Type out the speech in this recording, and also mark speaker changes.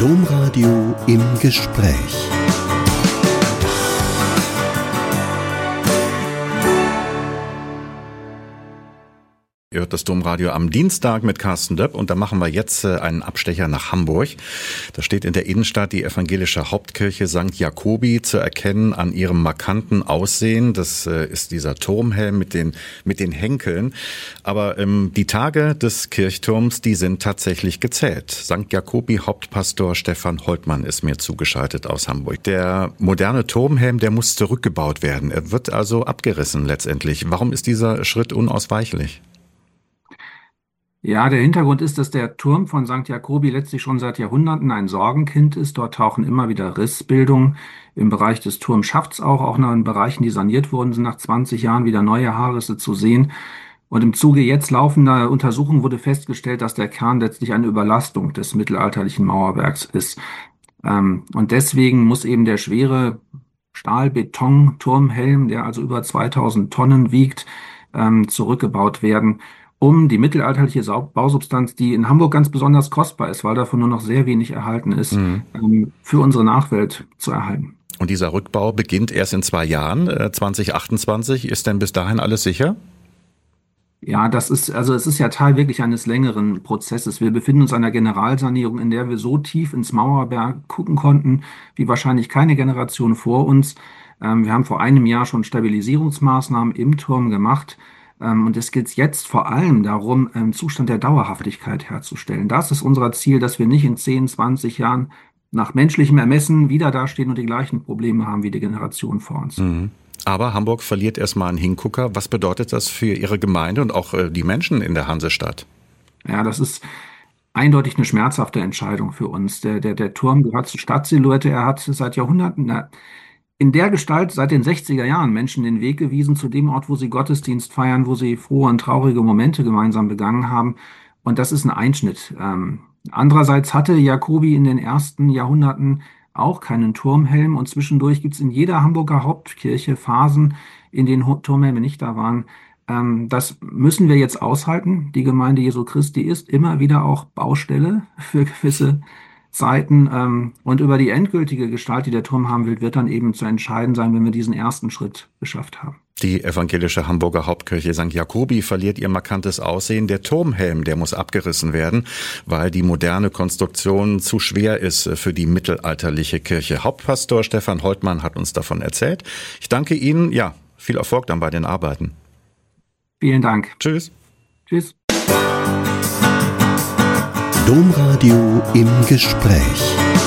Speaker 1: Domradio im Gespräch. Ihr hört das Domradio am Dienstag mit Carsten Döpp und da machen wir jetzt einen Abstecher nach Hamburg. Da steht in der Innenstadt die evangelische Hauptkirche St. Jakobi zu erkennen an ihrem markanten Aussehen. Das ist dieser Turmhelm mit den Henkeln. Aber die Tage des Kirchturms, die sind tatsächlich gezählt. St. Jakobi Hauptpastor Stefan Holtmann ist mir zugeschaltet aus Hamburg. Der moderne Turmhelm, der muss zurückgebaut werden. Er wird also abgerissen letztendlich. Warum ist dieser Schritt unausweichlich?
Speaker 2: Ja, der Hintergrund ist, dass der Turm von St. Jakobi letztlich schon seit Jahrhunderten ein Sorgenkind ist. Dort tauchen immer wieder Rissbildungen. Im Bereich des Turmschafts auch noch in Bereichen, die saniert wurden, sind nach 20 Jahren wieder neue Haarrisse zu sehen. Und im Zuge jetzt laufender Untersuchungen wurde festgestellt, dass der Kern letztlich eine Überlastung des mittelalterlichen Mauerwerks ist. Und deswegen muss eben der schwere Stahlbeton-Turmhelm, der also über 2000 Tonnen wiegt, zurückgebaut werden, um die mittelalterliche Bausubstanz, die in Hamburg ganz besonders kostbar ist, weil davon nur noch sehr wenig erhalten ist, für unsere Nachwelt zu erhalten.
Speaker 1: Und dieser Rückbau beginnt erst in 2 Jahren, 2028. Ist denn bis dahin alles sicher?
Speaker 2: Ja, es ist ja Teil wirklich eines längeren Prozesses. Wir befinden uns in einer Generalsanierung, in der wir so tief ins Mauerwerk gucken konnten, wie wahrscheinlich keine Generation vor uns. Wir haben vor einem Jahr schon Stabilisierungsmaßnahmen im Turm gemacht. Und es geht jetzt vor allem darum, einen Zustand der Dauerhaftigkeit herzustellen. Das ist unser Ziel, dass wir nicht in 10, 20 Jahren nach menschlichem Ermessen wieder dastehen und die gleichen Probleme haben wie die Generation vor uns.
Speaker 1: Aber Hamburg verliert erstmal einen Hingucker. Was bedeutet das für Ihre Gemeinde und auch die Menschen in der Hansestadt?
Speaker 2: Ja, das ist eindeutig eine schmerzhafte Entscheidung für uns. Der Turm gehört zur Stadtsilhouette. Er hat seit Jahrhunderten in der Gestalt seit den 60er Jahren Menschen den Weg gewiesen zu dem Ort, wo sie Gottesdienst feiern, wo sie frohe und traurige Momente gemeinsam begangen haben. Und das ist ein Einschnitt. Andererseits hatte Jakobi in den ersten Jahrhunderten auch keinen Turmhelm. Und zwischendurch gibt es in jeder Hamburger Hauptkirche Phasen, in denen Turmhelme nicht da waren. Das müssen wir jetzt aushalten. Die Gemeinde Jesu Christi ist immer wieder auch Baustelle für gewisse Zeiten, und über die endgültige Gestalt, die der Turm haben will, wird dann eben zu entscheiden sein, wenn wir diesen ersten Schritt geschafft haben.
Speaker 1: Die evangelische Hamburger Hauptkirche St. Jakobi verliert ihr markantes Aussehen. Der Turmhelm, der muss abgerissen werden, weil die moderne Konstruktion zu schwer ist für die mittelalterliche Kirche. Hauptpastor Stefan Holtmann hat uns davon erzählt. Ich danke Ihnen. Ja, viel Erfolg dann bei den Arbeiten.
Speaker 2: Vielen Dank.
Speaker 1: Tschüss.
Speaker 2: Tschüss.
Speaker 1: Domradio im Gespräch.